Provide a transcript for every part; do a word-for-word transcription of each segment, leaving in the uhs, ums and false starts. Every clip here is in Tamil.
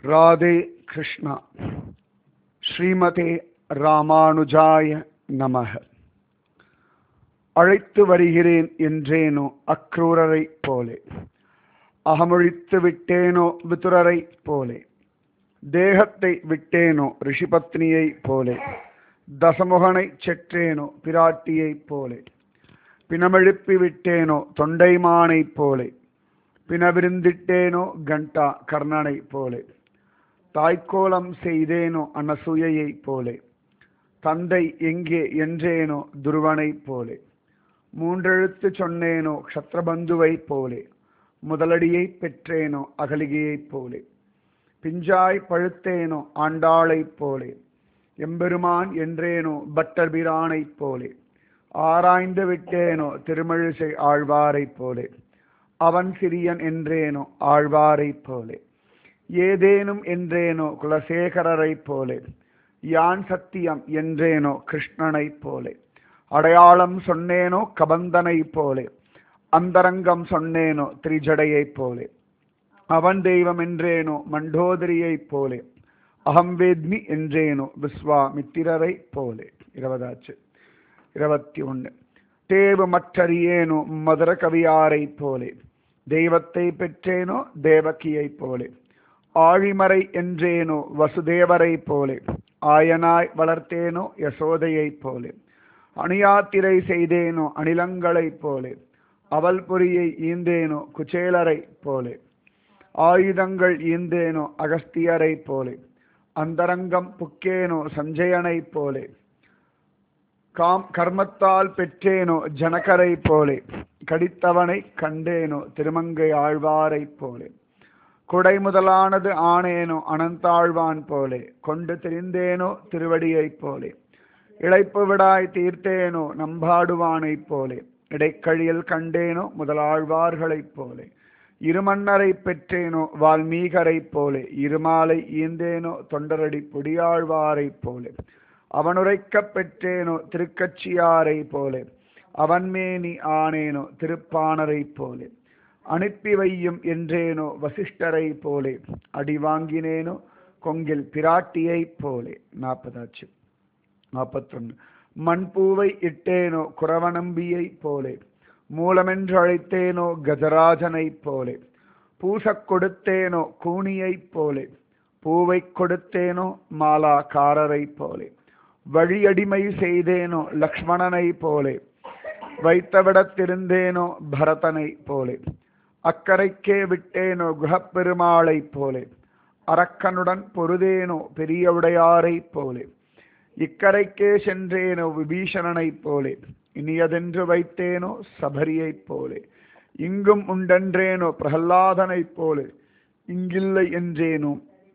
ராதே கிருஷ்ணா. ஸ்ரீமதே ராமானுஜாய நமக. அழைத்து வருகிறேன் என்றேனோ அக்ரூரரை போலே, அகமொழித்து விட்டேனோ விதுரரை போலே, தேகத்தை விட்டேனோ ரிஷிபத்னியை போலே, தசமுகனை செற்றேனோ பிராட்டியை போலே, பிணமெழுப்பி விட்டேனோ தொண்டைமானை போலே, பிணவிருந்திட்டேனோ கண்டா கர்ணனை போலே, தாய்க்கோலம் செய்தேனோ அனசூயையை போலே, தந்தை எங்கே என்றேனோ துருவனை போலே, மூன்றெழுத்து சொன்னேனோ க்ஷத்ரபந்துவை போலே, முதலடியை பெற்றேனோ அகலிகையைப் போலே, பிஞ்சாய் பழுத்தேனோ ஆண்டாளைப் போலே, எம்பெருமான் என்றேனோ பட்டர்பிரானைப் போலே, ஆராய்ந்து விட்டேனோ திருமழிசை ஆழ்வாரைப் போலே, அவன் சிறியன் என்றேனோ ஆழ்வாரைப் போலே, ஏதேனும் என்றேனோ குலசேகரரைப் போலே, யான் சத்தியம் என்றேனோ கிருஷ்ணனைப் போலே, அடையாளம் சொன்னேனோ கபந்தனைப் போலே, அந்தரங்கம் சொன்னேனோ திரிஜடையைப் போலே, அவன் தெய்வம் என்றேனோ மண்டோதரியைப் போலே, அகம் வேத்மி என்றேனோ விஸ்வாமித்திரரைப் போலே. இருபதாச்சு. இருபத்தி ஒன்று. தேவு மற்றறியேனோ மதுர கவியாரைப் போலே, தெய்வத்தை பெற்றேனோ தேவகியைப் போலே, ஆழிமறை என்றேனோ வசுதேவரை போலே, ஆயனாய் வளர்த்தேனோ யசோதையைப் போலே, அணியாத்திரை செய்தேனோ அணிலங்களைப் போலே, அவல் பொறியை ஈந்தேனோ குச்சேலரை போலே, ஆயுதங்கள் ஈந்தேனோ அகஸ்தியரை போலே, அந்தரங்கம் புக்கேனோ சஞ்சயனைப் போலே, காம் கர்மத்தால் பெற்றேனோ ஜனகரை போலே, கடித்தவனை கண்டேனோ திருமங்கை ஆழ்வாரைப் போலே, குடை முதலானது ஆனேனோ அனந்தாழ்வான் போலே, கொண்டு திரிந்தேனோ திருவடியைப் போலே, இழைப்பு விடாய் தீர்த்தேனோ நம்பாடுவானைப் போலே, இடைக்கழியில் கண்டேனோ முதலாழ்வார்களைப் போலே, இருமன்னரை பெற்றேனோ வால்மீகரைப் போலே, இருமாலை ஈந்தேனோ தொண்டரடி பொடியாழ்வாரைப் போலே, அவனுரைக்கப் பெற்றேனோ திருக்கட்சியாரை போலே, அவன்மேனி ஆனேனோ திருப்பாணரைப் போலே, அனுப்பி வையும் என்றேனோ வசிஷ்டரை போலே, அடி வாங்கினேனோ கொங்கில் பிராட்டியை போலே. நாற்பதாச்சு. நாற்பத்தொன்று. மண்பூவை இட்டேனோ குரவநம்பியை போலே, மூலமென்று அழைத்தேனோ கஜராஜனை போலே, பூசக் கொடுத்தேனோ கூனியை போலே, பூவை கொடுத்தேனோ மாலாக்காரரை போலே, வழியடிமை செய்தேனோ லக்ஷ்மணனை போலே, வைத்தவிடத்திருந்தேனோ பரதனை போலே, அக்கரைக்கே விட்டேனோ குஹப்பெருமாளை போலே, அரக்கனுடன் பொருதேனோ பெரியவுடையாரை போலே, இக்கரைக்கே சென்றேனோ விபீஷணனை போலே, இனியதென்று வைத்தேனோ சபரியைப் போலே, இங்கும் உண்டென்றேனோ பிரகல்லாதனை போலே, இங்கில்லை என்றேனோ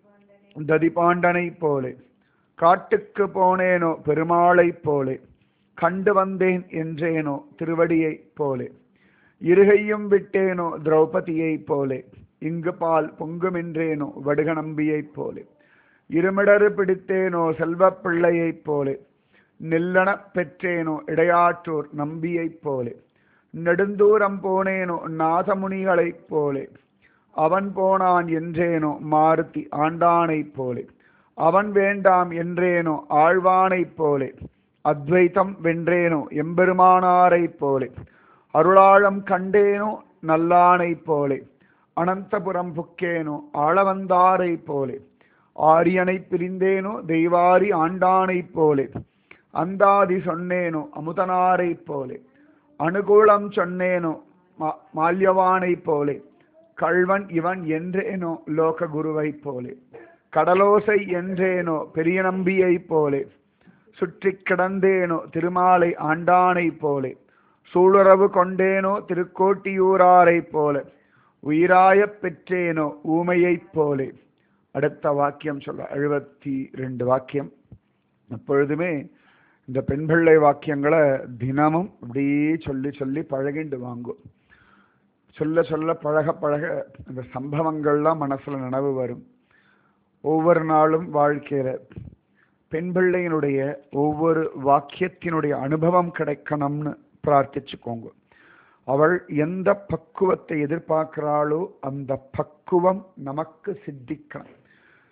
ததிபாண்டனை போலே, காட்டுக்கு போனேனோ பெருமாளை போலே, கண்டு வந்தேன் என்றேனோ திருவடியை போலே, இருகையும் விட்டேனோ திரௌபதியை போலே, இங்கு பால் பொங்குமென்றேனோ வடுகநம்பியைப் போலே, இருமிடறு பிடித்தேனோ செல்வப் பிள்ளையைப் போலே, நெல்லன பெற்றேனோ இடையாற்றூர் நம்பியைப் போலே, நெடுந்தூரம் போனேனோ நாதமுனிகளைப் போலே, அவன் போனான் என்றேனோ மாருதி ஆண்டானைப் போலே, அவன் வேண்டாம் என்றேனோ ஆழ்வானைப் போலே, அத்வைத்தம் வென்றேனோ எம்பெருமானாரைப் போலே, அருளாழம் கண்டேனோ நல்லானைப் போலே, அனந்தபுரம் புக்கேனோ ஆளவந்தாரைப் போலே, ஆரியனை பிரிந்தேனோ தெய்வாரி ஆண்டானைப் போலே, அந்தாதி சொன்னேனோ அமுதனாரைப் போலே, அனுகூலம் சொன்னேனோ மால்யவானைப் போலே, கள்வன் இவன் என்றேனோ லோககுருவைப் போலே, கடலோசை என்றேனோ பெரிய நம்பியைப் போலே, சுற்றி கிடந்தேனோ திருமாலை ஆண்டானைப் போலே, சூளுறவு கொண்டேனோ திருக்கோட்டியூராரைப் போல, உயிராயப் பெற்றேனோ ஊமையைப் போலே. அடுத்த வாக்கியம் சொல்ல எழுபத்தி ரெண்டு வாக்கியம். எப்பொழுதுமே இந்த பெண் பிள்ளை வாக்கியங்களை தினமும் அப்படியே சொல்லி சொல்லி பழகிண்டு வாங்கும். சொல்ல சொல்ல பழக பழக இந்த சம்பவங்கள்லாம் மனசுல நினைவு வரும். ஒவ்வொரு நாளும் வாழ்க்கையில பெண் பிள்ளையினுடைய ஒவ்வொரு வாக்கியத்தினுடைய அனுபவம் கிடைக்கணும்னு பிரார்த்திச்சுக்கோங்க. அவள் எந்த பக்குவத்தை எதிர்பார்க்கிறாளோ அந்த பக்குவம் நமக்கு சித்திக்கணும்.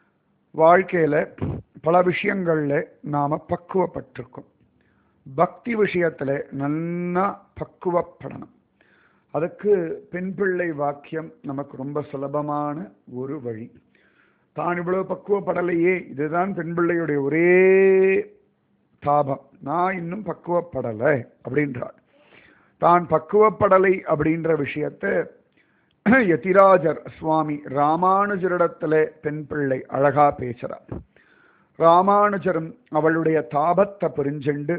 வாழ்க்கையில பல விஷயங்கள்ல நாம பக்குவப்பட்டிருக்கோம். பக்தி விஷயத்துல நல்லா பக்குவப்படணும். அதுக்கு பெண் பிள்ளை வாக்கியம் நமக்கு ரொம்ப சுலபமான ஒரு வழி. தான் இவ்வளவு பக்குவப்படலையே, இதுதான் பெண் பிள்ளையுடைய ஒரே தாபம், நான் இன்னும் பக்குவப்படலை அப்படின்றார். தான் பக்குவப்படலை அப்படின்ற விஷயத்தை யதிராஜர் சுவாமி ராமானுஜரிடத்துல பெண் பிள்ளை அழகா பேசுறார். ராமானுஜரும் அவளுடைய தாபத்தை புரிஞ்சுண்டு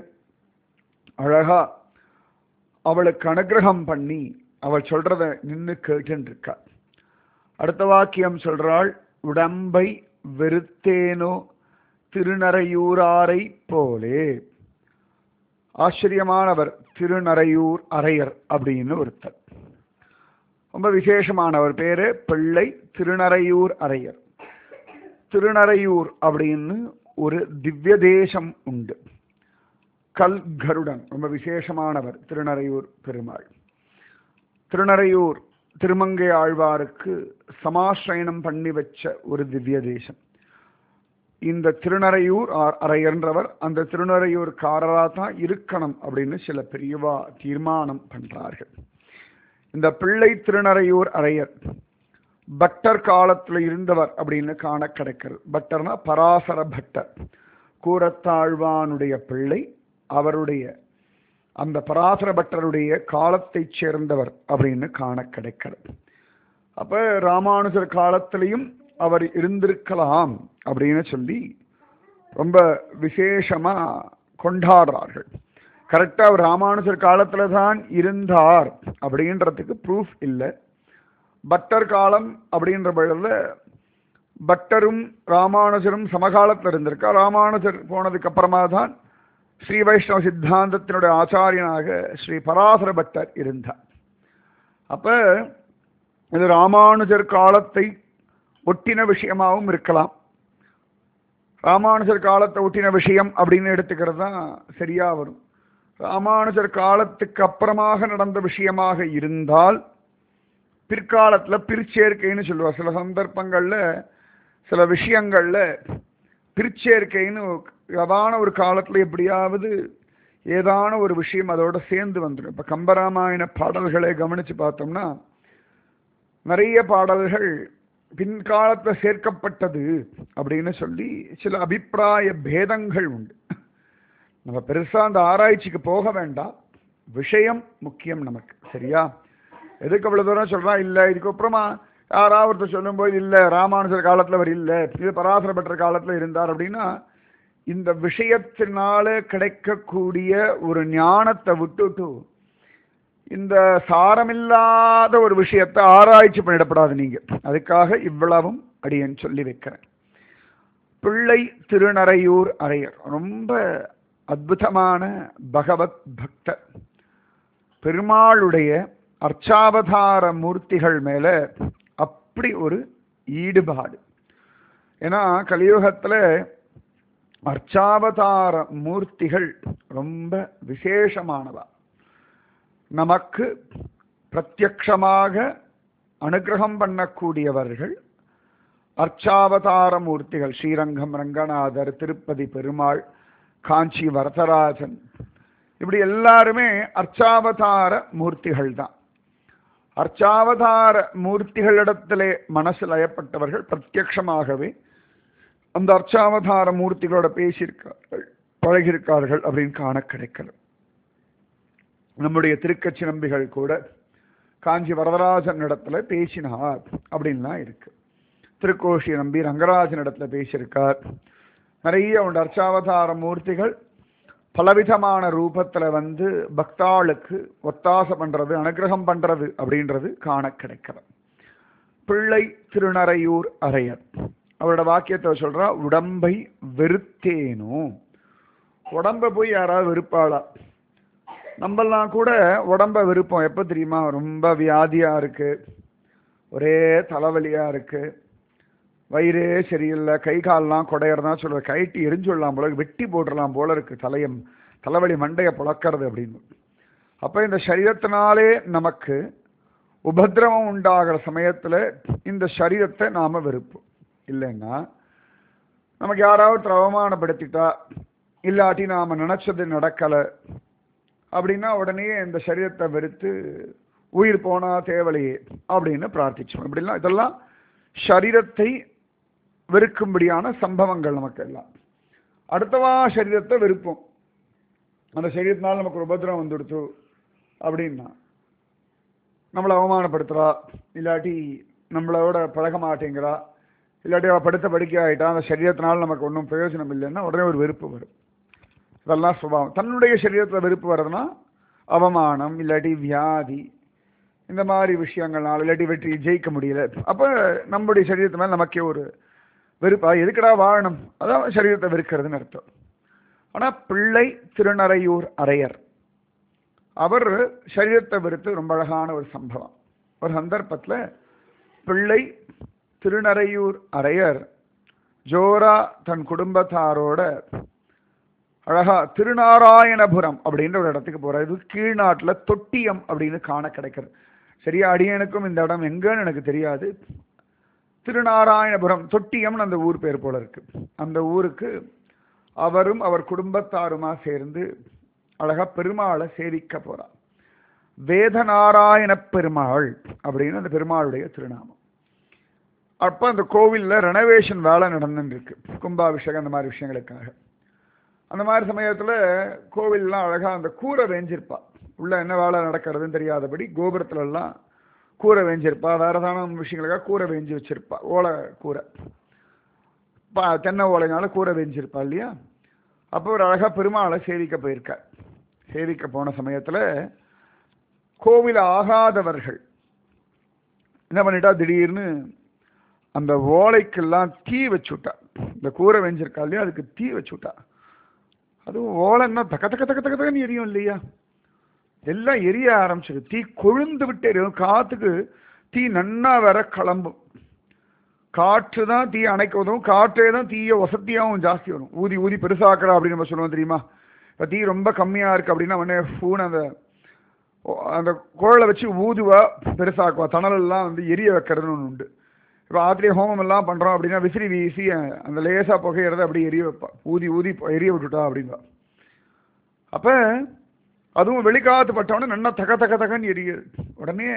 அழகா அவளுக்கு அனுகிரகம் பண்ணி அவள் சொல்றத நின்று கேட்டு இருக்கா. அடுத்த வாக்கியம் சொல்றாள், உடம்பை வெறுத்தேனோ திருநறையூராரை போலே. ஆச்சரியமானவர் திருநறையூர் அரையர் அப்படின்னு ஒருத்தர், ரொம்ப விசேஷமானவர். பேரு பிள்ளை திருநறையூர் அரையர். திருநறையூர் அப்படின்னு ஒரு திவ்ய தேசம் உண்டு. கல் கருடன், ரொம்ப விசேஷமானவர் திருநறையூர் பெருமாள். திருநறையூர் திருமங்கை ஆழ்வாருக்கு சமாசிரயணம் பண்ணி வச்ச ஒரு திவ்ய தேசம். இந்த திருநறையூர் அரையன்றவர் அந்த திருநறையூர்காரரா தான் இருக்கணும் அப்படின்னு சில பெரியவா தீர்மானம் பண்றார்கள். இந்த பிள்ளை திருநறையூர் அரையர் பட்டர் காலத்துல இருந்தவர் அப்படின்னு காண கிடைக்கிறது. பட்டர்னா பராசர பட்டர், கூரத்தாழ்வானுடைய பிள்ளை. அவருடைய அந்த பராசர பட்டருடைய காலத்தை சேர்ந்தவர் அப்படின்னு காண கிடைக்கிறது. அப்ப ராமானுஜர் காலத்திலையும் அவர் இருந்திருக்கலாம் அப்படின்னு சொல்லி ரொம்ப விசேஷமா கொண்டாடுறார்கள். கரெக்டா அவர் ராமானுஜர் காலத்துல தான் இருந்தார் அப்படின்றதுக்கு ப்ரூஃப் இல்லை. பட்டர் காலம் அப்படின்ற பொழுதுல பட்டரும் ராமானுஜரும் சமகாலத்தில் இருந்திருக்கா. ராமானுஜர் போனதுக்கு அப்புறமா தான் ஸ்ரீ வைஷ்ணவ சித்தாந்தத்தினுடைய ஆச்சாரியனாக ஸ்ரீ பராசர பட்டர் இருந்தார். அப்ப இது ராமானுஜர் காலத்தை ஒட்டின விஷயமாகவும் இருக்கலாம். ராமானுஜர் காலத்தை ஒட்டின விஷயம் அப்படின்னு எடுத்துக்கிறது தான் சரியா வரும். ராமானுஜர் காலத்துக்கு அப்புறமாக நடந்த விஷயமாக இருந்தால் பிற்காலத்துல பிற்சேர்க்கைன்னு சொல்லுவார். சில சந்தர்ப்பங்கள்ல சில விஷயங்கள்ல பிற்சேர்க்கைன்னு ஏதான ஒரு காலத்துல எப்படியாவது ஏதான ஒரு விஷயம் அதோட சேர்ந்து வந்துடும். இப்ப கம்பராமாயண பாடல்களை கவனிச்சு பார்த்தோம்னா நிறைய பாடல்கள் பின்காலத்துல சேர்க்கப்பட்டது அப்படின்னு சொல்லி சில அபிப்பிராய பேதங்கள் உண்டு. நம்ம பெருசா அந்த ஆராய்ச்சிக்கு போக வேண்டாம், விஷயம் முக்கியம் நமக்கு, சரியா? எதுக்கு அவ்வளவு தூரம் சொல்றா? இல்ல இதுக்கு அப்புறமா யாராவது சொல்லும் போது இல்ல ராமானுஜர் காலத்துல அவர் இல்ல, இது பராசர பட்டர் காலத்துல இருந்தார் அப்படின்னா இந்த விஷயத்தினால கிடைக்கக்கூடிய ஒரு ஞானத்தை விட்டுட்டு இந்த சாரமில்லாத ஒரு விஷயத்தை ஆராய்ச்சி பண்ணிடப்படாது நீங்க. அதுக்காக இவ்வளவும் அடியன் சொல்லி வைக்கிறேன். பிள்ளை திருநறையூர் அரையர் ரொம்ப அற்புதமான பகவத் பக்தர். பெருமாளுடைய அர்ச்சாவதார மூர்த்திகள் மேல அப்படி ஒரு ஈடுபாடு. ஏன்னா கலியுகத்துல அர்ச்சாவதார மூர்த்திகள் ரொம்ப விசேஷமானவா. நமக்கு பிரத்யக்ஷமாக அனுகிரகம் பண்ணக்கூடியவர்கள் அர்ச்சாவதார மூர்த்திகள். ஸ்ரீரங்கம் ரங்கநாதர், திருப்பதி பெருமாள், காஞ்சி வரதராஜன், இப்படி எல்லாருமே அர்ச்சாவதார மூர்த்திகள் தான். அர்ச்சாவதார மூர்த்திகளிடத்திலே மனசு லயப்பட்டவர்கள் பிரத்யக்ஷமாகவே அந்த அர்ச்சாவதார மூர்த்திகளோட பேசியிருக்கார்கள், பழகியிருக்கார்கள் அப்படின்னு காண கிடைக்கல. நம்முடைய திருக்கச்சி நம்பிகள் கூட காஞ்சி வரதராஜன் இடத்துல பேசினார் அப்படின்லாம் இருக்கு. திருக்கோஷி நம்பி ரங்கராஜன் இடத்துல பேசியிருக்கார். நிறைய உண்டு அர்ச்சாவதார மூர்த்திகள் பலவிதமான ரூபத்துல வந்து பக்தாளுக்கு ஒத்தாசை பண்றது, அனுகிரகம் பண்றது அப்படின்றது காண கிடைக்கிறது. பிள்ளை திருநறையூர் அரையர் அவரோட வாக்கியத்தை சொல்றா, உடம்பை வெறுத்தேனோ. உடம்ப போய் யாராவது வெறுப்பாளா? நம்மெல்லாம் கூட உடம்ப வெறுப்போம். எப்ப தெரியுமா? ரொம்ப வியாதியா இருக்கு, ஒரே தலைவலியா இருக்கு, வயிறே சரியில்லை, கை கால்லாம் குடையறதா சொல்ற, கைட்டி எரிஞ்சுடலாம் போல, வெட்டி போட்டுடலாம் போல இருக்கு, தலையம் தலைவலி மண்டையை புழக்கிறது அப்படின்னு. அப்ப இந்த சரீரத்தினாலே நமக்கு உபதிரவம் உண்டாகிற சமயத்துல இந்த சரீரத்தை நாம வெறுப்போம். இல்லைன்னா நமக்கு யாராவது அவமானப்படுத்திட்டா இல்லாட்டி நாம நினைச்சது நடக்கலை அப்படின்னா உடனே இந்த சரீரத்தை வெறுத்து உயிர் போனா தேவலையே அப்படின்னு பிரார்த்திச்சோம். இப்படிலாம் இதெல்லாம் சரீரத்தை வெறுக்கும்படியான சம்பவங்கள் நமக்கு எல்லாம். அடுத்தவா சரீரத்தை வெறுப்போம். அந்த சரீரத்தினால நமக்கு ஒரு உபத்திரம் வந்துடுச்சு அப்படின்னா, நம்மளை அவமானப்படுத்துறா, இல்லாட்டி நம்மளோட பழக மாட்டேங்கிறா, இல்லாட்டி அவள் படுத்த படுக்கை ஆகிட்டா, அந்த சரீரத்தினால நமக்கு ஒன்றும் பிரயோஜனம் இல்லைன்னா உடனே ஒரு வெறுப்பு வரும். இதெல்லாம் சுபாவம். தன்னுடைய சரீரத்தில் வெறுப்பு வர்றதுன்னா அவமானம், இல்லாட்டி வியாதி, இந்த மாதிரி விஷயங்கள்னால, இல்லாட்டி வெற்றி ஜெயிக்க முடியல, அப்போ நம்முடைய சரீரத்து மேலே நமக்கே ஒரு வெறுப்பா, எதுக்கடா வாழணும், அதான் சரீரத்தை வெறுக்கிறதுன்னு அர்த்தம். ஆனால் பிள்ளை திருநறையூர் அரையர் அவர் சரீரத்தை வெறுத்து ரொம்ப அழகான ஒரு சம்பவம். ஒரு சந்தர்ப்பத்தில் பிள்ளை திருநறையூர் அரையர் ஜோரா தன் குடும்பத்தாரோட அழகா திருநாராயணபுரம் அப்படின்ற ஒரு இடத்துக்கு போறாரு. இது கீழ்நாட்டில் தொட்டியம் அப்படின்னு காண கிடைக்கிறது. சரியா அடியனுக்கும் இந்த இடம் எங்கன்னு எனக்கு தெரியாது. திருநாராயணபுரம் தொட்டியம்னு அந்த ஊர் பேர் போல இருக்கு. அந்த ஊருக்கு அவரும் அவர் குடும்பத்தாருமா சேர்ந்து அழகா பெருமாளை சேவிக்க போறார். வேதநாராயண பெருமாள் அப்படின்னு அந்த பெருமாளுடைய திருநாமம். அப்போ அந்த கோவிலில் ரெனோவேஷன் வேலை நடந்துட்டு இருக்கு, கும்பாபிஷேகம் அந்த மாதிரி விஷயங்களுக்காக. அந்த மாதிரி சமயத்தில் கோவில்லாம் அழகாக அந்த கூரை வேஞ்சிருப்பா, உள்ள என்ன வேலை நடக்கிறதுன்னு தெரியாதபடி கோபுரத்துலலாம் கூரை வேஞ்சிருப்பா, வேறு ஏதான விஷயங்களுக்காக கூரை வேஞ்சி வச்சிருப்பா, ஓலை கூரை, பா தென்னை ஓலைனால கூரை வேஞ்சிருப்பா இல்லையா. அப்போ ஒரு அழகாக பெருமாளை சேவிக்க போயிருக்கார். சேவிக்க போன சமயத்தில் கோவில் ஆகாதவர்கள் என்ன பண்ணிட்டா, திடீர்னு அந்த ஓலைக்கெல்லாம் தீ வச்சுட்டா. இந்த கூரை வெஞ்சிருக்கா இல்லையா, அதுக்கு தீ வச்சுட்டா. அதுவும் ஓலைன்னா தக்க தக்க தக்க தக்க தக்கன்னு எரியும் இல்லையா, எல்லாம் எரிய ஆரம்பிச்சிடும். தீ கொழுந்து விட்டு எரியும். காற்றுக்கு தீ நன்னா வர கிளம்பும். காற்று தான் தீ அணைக்க உதவும், காற்றே தான் தீய வசதியாகவும் ஜாஸ்தி வரும். ஊதி ஊதி பெருசாக்கடா அப்படின்னு நம்ம சொல்லுவோம் தெரியுமா. இப்போ தீ ரொம்ப கம்மியாக இருக்குது அப்படின்னா உடனே ஃபூன் அந்த அந்த குழலை வச்சு ஊதுவா பெருசாக்குவா. தணலெல்லாம் வந்து எரிய வைக்கிறதுன்னு ஒன்று உண்டு. இப்போ ஆத்திரிய ஹோமம் எல்லாம் பண்ணுறோம் அப்படின்னா விசிறி வீசி அந்த லேசாக புகையிறத அப்படி எரிய வைப்பா, ஊதி ஊதி எரிய விட்டுட்டா அப்படின்பா. அப்போ அதுவும் வெளிக்காத்து பட்டவொடனே நல்லா தக தக தகன்னு எரியுது. உடனே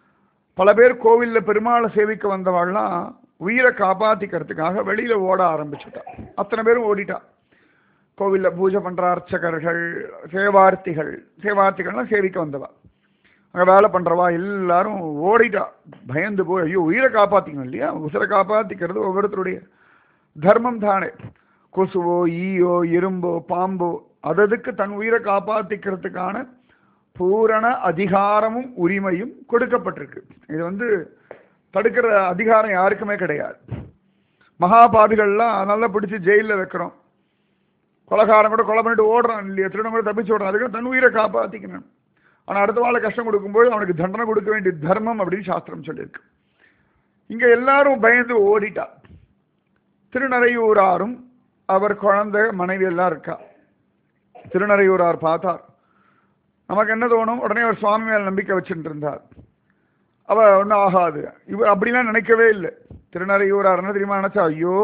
பல பேர் கோவிலில் பெருமாளை சேவிக்க வந்தவாள்லாம் உயிரை காப்பாற்றிக்கிறதுக்காக வெளியில் ஓட ஆரம்பிச்சுட்டா. அத்தனை பேரும் ஓடிட்டா. கோவிலில் பூஜை பண்ணுற அர்ச்சகர்கள், சேவார்த்திகள், சேவார்த்திகள்லாம் சேவிக்க வந்தவா, அங்கே வேலை பண்ணுறவா எல்லாரும் ஓடிட்டா. பயந்து போய் ஐயோ உயிரை காப்பாற்றிக்கணும் இல்லையா, உயிரை காப்பாற்றிக்கிறது ஒவ்வொருத்தருடைய தர்மம் தானே. கொசுவோ ஈயோ எறும்போ பாம்போ அததுக்கு தன் உயிரை காப்பாற்றிக்கிறதுக்கான பூரண அதிகாரமும் உரிமையும் கொடுக்கப்பட்டிருக்கு. இது வந்து தடுக்கிற அதிகாரம் யாருக்குமே கிடையாது. மகாபாபிகள்லாம் நல்லா பிடிச்சி ஜெயிலில் வைக்கிறோம், கொலைகாரம் கூட கொலை பண்ணிட்டு ஓடுறான் இல்லையா, திருடம் கூட தப்பிச்சு ஓடுறான், அதுக்கு தன் உயிரை காப்பாற்றிக்கணும். ஆனால் அடுத்த வாழை கஷ்டம் கொடுக்கும்போது அவனுக்கு தண்டனை கொடுக்க வேண்டிய தர்மம் அப்படின்னு சாஸ்திரம் சொல்லியிருக்கு. இங்கே எல்லாரும் பயந்து ஓடிட்டா. திருநறையூராரும் அவர் குழந்தை மனைவி எல்லாம் இருக்கா. திருநறையூரார் பார்த்தார். நமக்கு என்ன தோணும், உடனே அவர் சுவாமி மேல் நம்பிக்கை வச்சுட்டு இருந்தார். அவ ஒன்றும் ஆகாது இவர் அப்படிலாம் நினைக்கவே இல்லை. திருநறையூரார் என்ன தெரியுமா நினைச்சா, ஐயோ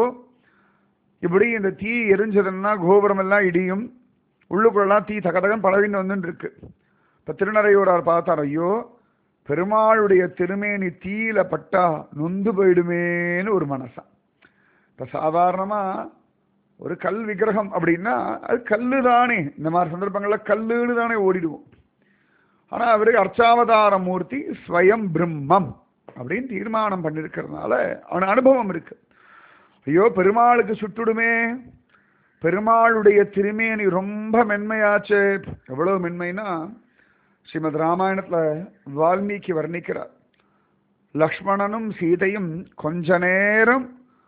இப்படி இந்த தீ எரிஞ்சதுன்னா கோபுரம் எல்லாம் இடியும், உள்ளுக்குள்ளெல்லாம் தீ தகதகன் பழகின்னு வந்துட்டு இருக்கு. இப்போ திருநறையூரார் பார்த்தார், ஐயோ பெருமாளுடைய திருமேனி தீயில பட்டா நொந்து போயிடுமேன்னு ஒரு மனசா. இப்போ சாதாரணமாக ஒரு கல் விக்கிரகம் அப்படின்னா அது கல்லு தானே, இந்த மாதிரி சந்தர்ப்பங்களில் கல்லுன்னு தானே ஓடிடுவோம். ஆனால் அவருக்கு அர்ச்சாவதார மூர்த்தி ஸ்வயம் பிரம்மம் அப்படின்னு தீர்மானம் பண்ணியிருக்கிறதுனால அவன் அனுபவம் இருக்கு. ஐயோ பெருமாளுக்கு சுட்டுடுமே, பெருமாளுடைய திருமேனி ரொம்ப மென்மையாச்சு. எவ்வளவு மென்மைனா ஸ்ரீமத் ராமாயணத்தில் வால்மீகி வர்ணிக்கிறார். லக்ஷ்மணனும் சீதையும் கொஞ்ச நேரம்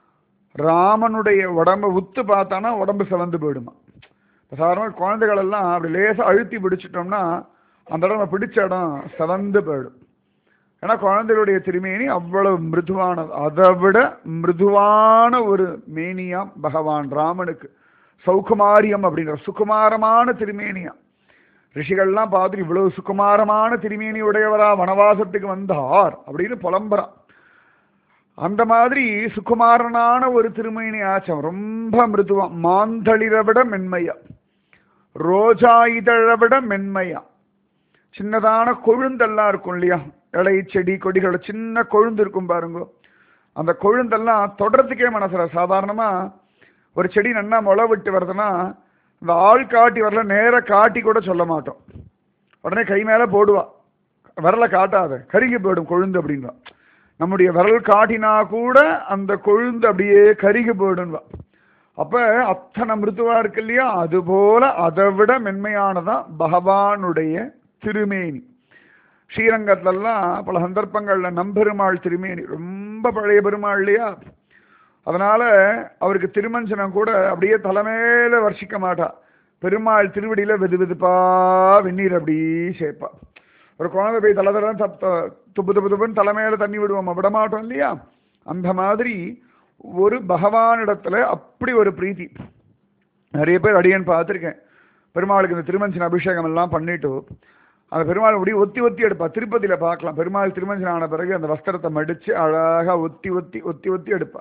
ராமனுடைய உடம்பை உத்து பார்த்தானா உடம்பு சிவந்து போயிடுமா. இப்போ சாதாரணமாக குழந்தைகள் எல்லாம் அப்படி லேசாக அழுத்தி பிடிச்சிட்டோம்னா அந்த இடம் பிடிச்ச இடம் சிவந்து போயிடும். ஏன்னா குழந்தைகளுடைய திருமேனி அவ்வளவு மிருதுவானது. அதை விட மிருதுவான ஒரு மேனியா பகவான் ராமனுக்கு சௌகுமாரியம் அப்படிங்கிற சுகுமாரமான திருமேனியா. ரிஷிகள்லாம் பார்த்துட்டு இவ்வளவு சுகுமாரமான திருமேனி உடையவரா வனவாசத்துக்கு வந்தார் அப்படின்னு புலம்புறா. அந்த மாதிரி சுகுமாரனான ஒரு திருமேனி ஆச்சம். ரொம்ப மிருதுவா, மாந்தளிரை விட மென்மையா, ரோஜா இதழை விட மென்மையா. சின்னதான கொழுந்தெல்லாம் இருக்கும் இல்லையா, இலை செடி கொடிகளோட சின்ன கொழுந்து இருக்கும் பாருங்க. அந்த கொழுந்தெல்லாம் தொடர்றதுக்கே மனசுல. சாதாரணமா ஒரு செடி நன்னா முளை விட்டு வருதுன்னா இந்த ஆள் காட்டி வரல, நேர காட்டி கூட சொல்ல மாட்டோம். உடனே கை மேல போடுவா, விரலை காட்டாத கருகி போயிடும் கொழுந்து அப்படின்வா. நம்முடைய விரல் காட்டினா கூட அந்த கொழுந்து அப்படியே கருகி போயிடுவா. அப்ப அத்தனை மிருதுவா இருக்கு இல்லையா, அது போல அதை விட மென்மையானதான் பகவானுடைய திருமேனி. ஸ்ரீரங்கத்திலலாம் பல சந்தர்ப்பங்கள்ல நம்பெருமாள் திருமேனி ரொம்ப பழைய பெருமாள் இல்லையா, அதனால அவருக்கு திருமஞ்சனம் கூட அப்படியே தலைமையில வர்ஷிக்க மாட்டா. பெருமாள் திருவடியில வெது வெதுப்பா வெந்நீர் அப்படி சேர்ப்பா. ஒரு குழந்தை போய் தலை தலை துப்பு துப்பு துப்புன்னு தலைமையில தண்ணி விடுவோம், விடமாட்டோம் இல்லையா. அந்த மாதிரி ஒரு பகவானிடத்துல அப்படி ஒரு பிரீத்தி. நிறைய பேர் அடியேன்னு பார்த்துருக்கேன், பெருமாளுக்கு இந்த திருமஞ்சன அபிஷேகம் எல்லாம் பண்ணிட்டு அந்த பெருமாள் அப்படியே ஒத்தி ஒத்தி எடுப்பா. திருப்பதியில பார்க்கலாம், பெருமாள் திருமஞ்சனம் ஆன பிறகு அந்த வஸ்திரத்தை மடிச்சு அழகா ஒத்தி ஒத்தி ஒத்தி ஒத்தி எடுப்பா.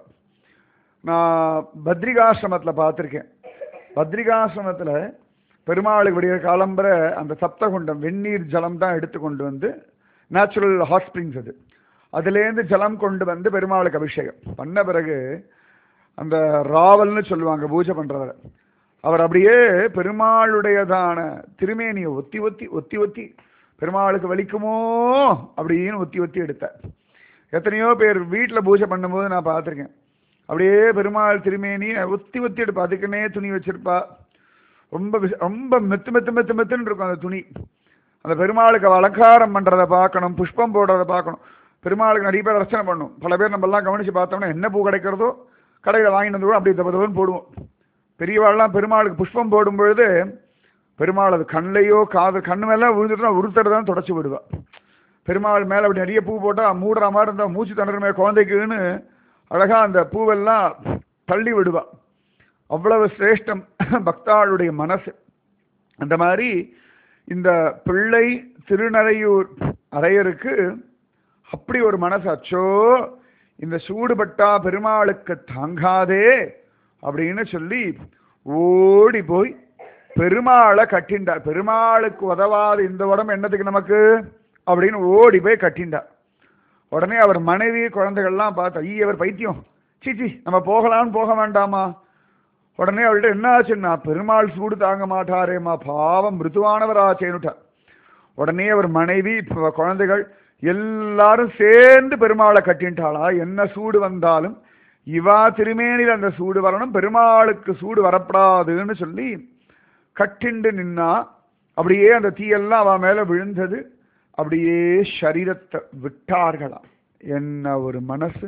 நான் பத்ரிகாசிரமத்துல பார்த்துருக்கேன். பத்ரிகாசிரமத்துல பெருமாளுக்கு விடிய காலம்பர அந்த சப்தகுண்டம் வெந்நீர் ஜலம் தான் எடுத்து கொண்டு வந்து, நேச்சுரல் ஹாட் ஸ்ப்ரிங்ஸ் அது, அதுலேருந்து ஜலம் கொண்டு வந்து பெருமாளுக்கு அபிஷேகம் பண்ண பிறகு அந்த ராவல்னு சொல்லுவாங்க பூஜை பண்றவர், அவர் அப்படியே பெருமாளுடையதான திருமேனியை ஒத்தி ஒத்தி ஒத்தி ஒத்தி பெருமாளுக்கு வலிக்குமோ அப்படின்னு ஒத்தி ஒத்தி எடுத்தார். எத்தனையோ பேர் வீட்டில் பூஜை பண்ணும்போது நான் பார்த்துருக்கேன், அப்படியே பெருமாள் திருமேனியை ஒத்தி ஒத்தி எடுப்பா. அதுக்குன்னே துணி வச்சிருப்பா, ரொம்ப ரொம்ப மெத்து மெத்து மெத்து மெத்துன்னு இருக்கும் அந்த துணி. அந்த பெருமாளுக்கு அலங்காரம் பண்றதை பார்க்கணும், புஷ்பம் போடுறதை பார்க்கணும். பெருமாளுக்கு நிறைய பேர் ரச்சனை பண்ணும். பல பேர் நம்ம எல்லாம் கவனிச்சு பார்த்தோம்னா என்ன பூ கிடைக்கிறதோ கடையில் வாங்கிட்டு வந்து கூட அப்படியே தப்பு தப்புன்னு போடுவோம். பெரியவாள்லாம் பெருமாளுக்கு புஷ்பம் போடும் பொழுது பெருமாள் அது கண்ணையோ காது கண்ணு மேல விழுந்துட்டுனா உருத்தர் தான் தொடச்சி விடுவா. பெருமாள் மேல அப்படி நிறைய பூ போட்டா மூடுற மாதிரி இருந்தா மூச்சு தண்டுற குழந்தைக்குன்னு அழகா அந்த பூவெல்லாம் தள்ளி விடுவா. அவ்வளவு சிரேஷ்டம் பக்தாளுடைய மனசு. அந்த மாதிரி இந்த பிள்ளை திருநறையூர் அரையருக்கு அப்படி ஒரு மனசு. அச்சோ இந்த சூடுபட்டா பெருமாளுக்கு தாங்காதே அப்படின்னு சொல்லி ஓடி போய் பெருமாளை கட்டிண்டார். பெருமாளுக்கு உதவாது இந்த உடம்பு என்னத்துக்கு நமக்கு அப்படின்னு ஓடி போய் கட்டிண்டார். உடனே அவர் மனைவி குழந்தைகள்லாம் பார்த்து, ஐய அவர் பைத்தியம், சீச்சி நம்ம போகலான்னு போக வேண்டாமா. உடனே அவள்கிட்ட என்ன ஆச்சுன்னா, பெருமாள் சூடு தாங்க மாட்டாரேம்மா, பாவம் மிருதுவானவராச்சேன்னுட்டார். உடனே அவர் மனைவி குழந்தைகள் எல்லாரும் சேர்ந்து பெருமாளை கட்டின்ட்டாளா. என்ன சூடு வந்தாலும் இவா திருமேனியில் அந்த சூடு வரணும், பெருமாளுக்கு சூடு வரப்படாதுன்னு சொல்லி கட்டிண்டு நின்னா. அப்படியே அந்த தீயெல்லாம் அவ மேல விழுந்தது. அப்படியே சரீரத்தை விட்டார்களாம். என்ன ஒரு மனசு,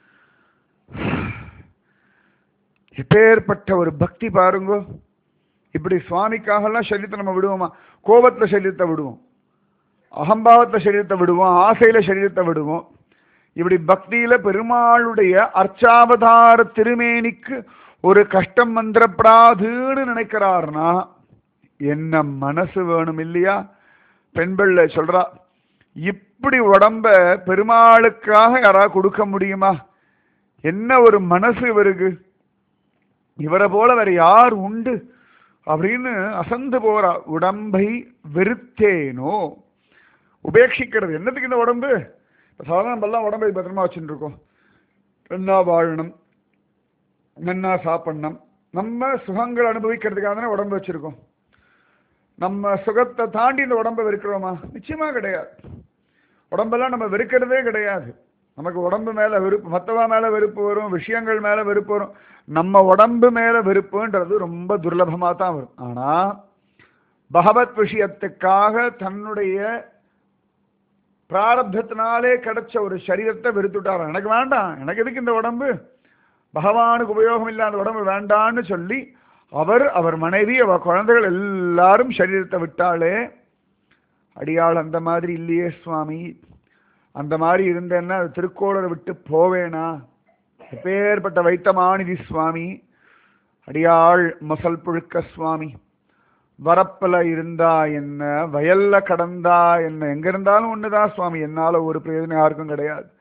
எப்பேற்பட்ட ஒரு பக்தி பாருங்க. இப்படி சுவாமிக்காகலாம் சரீரத்தை நம்ம விடுவோமா? கோபத்துல சரீரத்தை விடுவோம், அகம்பாவத்துல சரீரத்தை விடுவோம், ஆசையில சரீரத்தை விடுவோம். இப்படி பக்தியில பெருமாளுடைய அர்ச்சாவதார திருமேனிக்கு ஒரு கஷ்டம் வந்துடப்படாதுன்னு நினைக்கிறார்னா என்ன மனசு வேணும் இல்லையா? பெண்பிள்ளை சொல்றா, இப்படி உடம்ப பெருமாளுக்காக யாராவது கொடுக்க முடியுமா? என்ன ஒரு மனசு இவருக்கு, இவரை போல வேற யார் உண்டு அப்படின்னு அசந்து போறா. உடம்பை வெறுத்தேனோ, உபேட்சிக்கிறது. என்னத்துக்கு இந்த உடம்பு? இப்போ சாதாரண நம்மெல்லாம் உடம்பை பத்திரமா வச்சுட்டு இருக்கோம். நன்னா வாழணும், நன்னா சாப்பிடணும், நம்ம சுகங்கள் அனுபவிக்கிறதுக்காக தானே உடம்பு வச்சிருக்கோம். நம்ம சுகத்தை தாண்டி இந்த உடம்பை வெறுக்கிறோமா? நிச்சயமா கிடையாது. உடம்பெல்லாம் நம்ம வெறுக்கிறதே கிடையாது. நமக்கு உடம்பு மேல வெறுப்பு, மற்றவா மேல வெறுப்பு வரும், விஷயங்கள் மேல வெறுப்பு வரும். நம்ம உடம்பு மேல வெறுப்புன்றது ரொம்ப துர்லபமா தான் வரும். ஆனா பகவத் விஷயத்துக்காக தன்னுடைய பிராரப்தத்தினாலே கிடைச்ச ஒரு சரீரத்தை வெறுத்துட்டார். எனக்கு வேண்டாம், எனக்கு எதுக்கு இந்த உடம்பு, பகவானுக்கு உபயோகம் இல்லாத உடம்பு வேண்டான்னு சொல்லி அவர், அவர் மனைவி, அவர் குழந்தைகள் எல்லாரும் சரீரத்தை விட்டாலே. அடியாள் அந்த மாதிரி இல்லையே சுவாமி. அந்த மாதிரி இருந்தேன்னா திருக்கோளரை விட்டு போவேனா? எப்பேற்பட்ட வைத்தமானிதி சுவாமி. அடியாள் மசல் புழுக்க சுவாமி. வரப்பில் இருந்தா என்ன, வயல்ல கடந்தா என்ன, எங்க இருந்தாலும் ஒண்ணுதான் சுவாமி. என்னால ஒரு பிரயோஜனம் யாருக்கும் கிடையாது.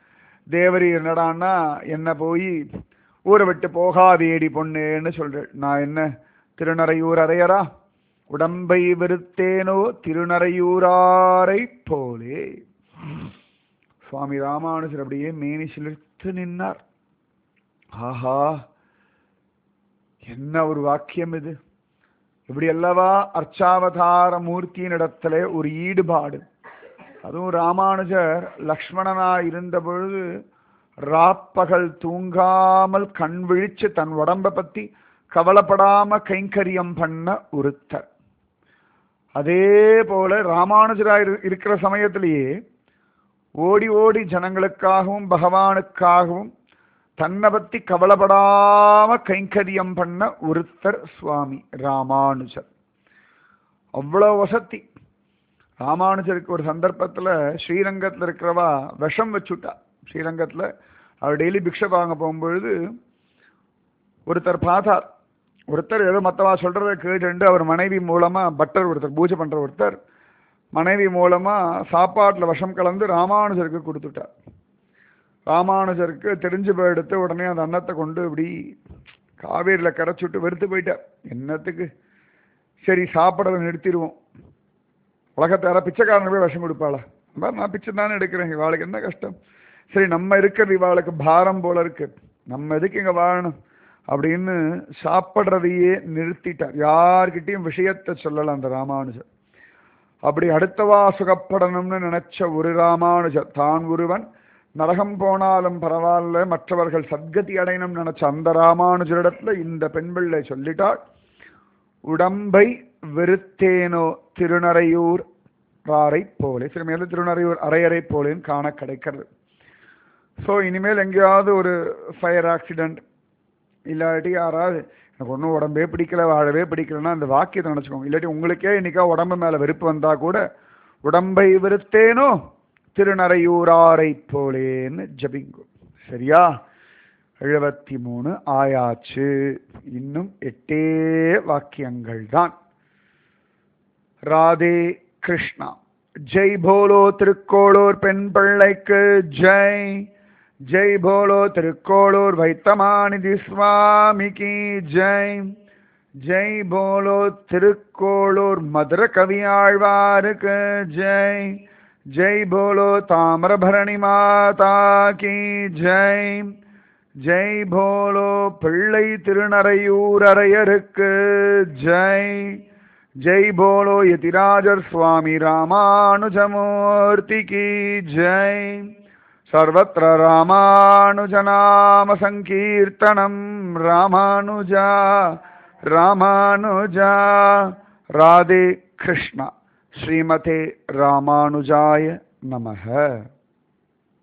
தேவரி என்னடான்னா என்ன போய் ஊரை விட்டு போகாதேடி பொண்ணுன்னு சொல்றேன். நான் என்ன திருநறையூர் அரையரா? உடம்பை வெறுத்தேனோ திருநறையூராரை போலே. சுவாமி ராமானுஜர் அப்படியே மேனி சிலிர்த்து நின்னார். ஆஹா, என்ன ஒரு வாக்கியம் இது! இப்படி அல்லவா அர்ச்சாவதார மூர்த்தியின் இடத்துல ஒரு ஈடுபாடு. அதுவும் ராமானுஜர் லக்ஷ்மணனா இருந்த பொழுது ராப்பகல் தூங்காமல் கண் விழிச்சு தன் உடம்பை பத்தி கவலைப்படாம கைங்கரியம் பண்ண ஒருத்தர். அதே போல ராமானுஜராய் இருக்கிற சமயத்திலேயே ஓடி ஓடி ஜனங்களுக்காகவும் பகவானுக்காகவும் தன்னை பத்தி கவலைப்படாம கைங்கரியம் பண்ண ஒருத்தர் சுவாமி ராமானுஜர். அவ்வளவு வசதி. ராமானுஜருக்கு ஒரு சந்தர்ப்பத்துல ஸ்ரீரங்கத்தில் இருக்கிறவா விஷம் வச்சுட்டா. ஸ்ரீரங்கத்துல அவர் டெய்லி பிக்ஷை வாங்க போகும்பொழுது ஒருத்தர் பார்த்தார். ஒருத்தர் ஏதோ மற்றவா சொல்றதை கேட்டு அவர் மனைவி மூலமா, பட்டர் ஒருத்தர் பூஜை பண்ற ஒருத்தர் மனைவி மூலமா சாப்பாட்டுல விஷம் கலந்து ராமானுஜருக்கு கொடுத்துட்டார். ராமானுஜருக்கு தெரிஞ்சு போயிடுத்து. உடனே அந்த அன்னத்தை கொண்டு இப்படி காவேரியில கரைச்சுட்டு வெறுத்து போயிட்டார். என்னத்துக்கு, சரி சாப்பிடறதை நிறுத்திடுவோம். உலகத்தை யாரா பிச்சைக்காரன் போய் விஷம் கொடுப்பாளா? நான் பிச்சை தானே எடுக்கிறேன், இவாளுக்கு என்ன கஷ்டம், சரி நம்ம இருக்கிறது இவாளுக்கு பாரம் போல இருக்கு, நம்ம எதுக்கு இங்க வாழணும் அப்படின்னு சாப்பிட்றதையே நிறுத்திட்டார். யார்கிட்டையும் விஷயத்தை சொல்லலாம் அந்த ராமானுஜர். அப்படி அடுத்தவா சுகப்படணும்னு நினைச்ச ஒரு ராமானுஜர், தான் ஒருவன் நரகம் போனாலும் பரவாயில்ல மற்றவர்கள் சத்கதி அடையணும்னு நினைச்ச அந்த ராமானுஜரிடத்துல இந்த பெண் பிள்ளை சொல்லிட்டாள், உடம்பை வெறுத்தேனோ திருநறையூர் ராரை போலே. சரி, மேல திருநறையூர் அரையறை போலேன்னு காண கிடைக்கிறது. ஸோ இனிமேல் எங்கேயாவது ஒரு ஃபயர் ஆக்சிடென்ட் இல்லாட்டி யாராவது எனக்கு ஒன்றும் உடம்பே பிடிக்கல வாழவே பிடிக்கலன்னா அந்த வாக்கியத்தை நினச்சிக்கோங்க. இல்லாட்டி உங்களுக்கே இன்னைக்கா உடம்பு மேலே வெறுப்பு வந்தால் கூட உடம்பை வெறுத்தேனோ திருநறையூராரை போலேன்னு ஜபிங்கோ. சரியா? எழுபத்தி மூணு ஆயாச்சு. இன்னும் எட்டே வாக்கியங்கள் தான். ராதே கிருஷ்ணா. ஜெய் போலோ திருக்கோளூர் பெண் பிள்ளைக்கு ஜெய். ஜெய் போலோ திருக்கோளூர் வைத்தமாநிதி சுவாமிக்கு ஜெய். ஜெய் போலோ திருக்கோளூர் மதுர கவியாழ்வாருக்கு ஜெய். ஜெய் போலோ தாமிரபரணி மாதா கி ஜெய். ஜெய் போலோ பிள்ளை திருநறையூர் அரையருக்கு ஜெய். ஜெய் போலோ யதிராஜர் சுவாமி ராமானுஜமூர்த்தி கி ஜெய். சர்வத்ர ராமானுஜநாம சங்கீர்த்தனம் ராமானுஜா ராமானுஜா. ராதே கிருஷ்ணா. ஸ்ரீமதே ராமானுஜாய நமஹ.